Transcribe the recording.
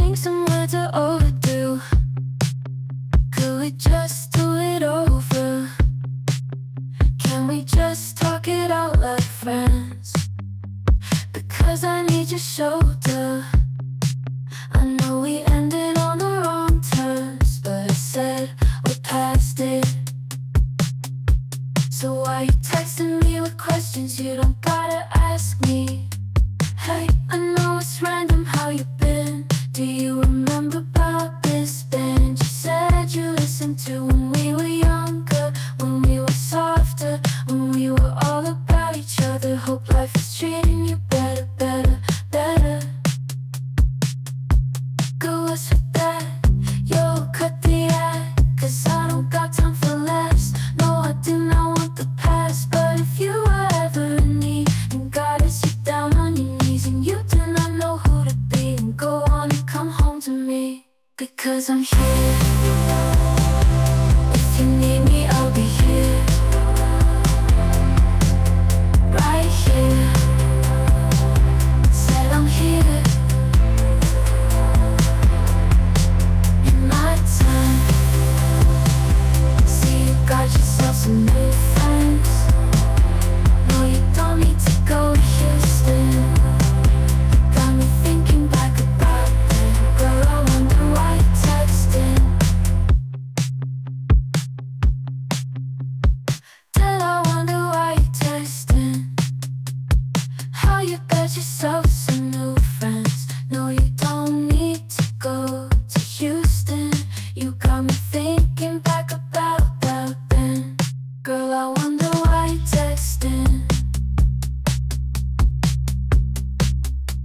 think some words are overdue. Could we just do it over? Can we just talk it out like friends? Because I need your shoulder. I know we ended on the wrong terms, but I said we're past it. So why you texting me with questions you don't gotta ask me? Hey, I know it's random how you been. Do you remember about this band you said you listened to when we were younger, when we were softer, when we were all about each other? Hope life is treating you better, better, better. Go what's with that? Yo, cut the act, cause I don't got time for laughs. No, I do not want the past, but if you were ever in need and God is you down on your knees and you do not know who to be, and go on and come home to me, because I'm here if you need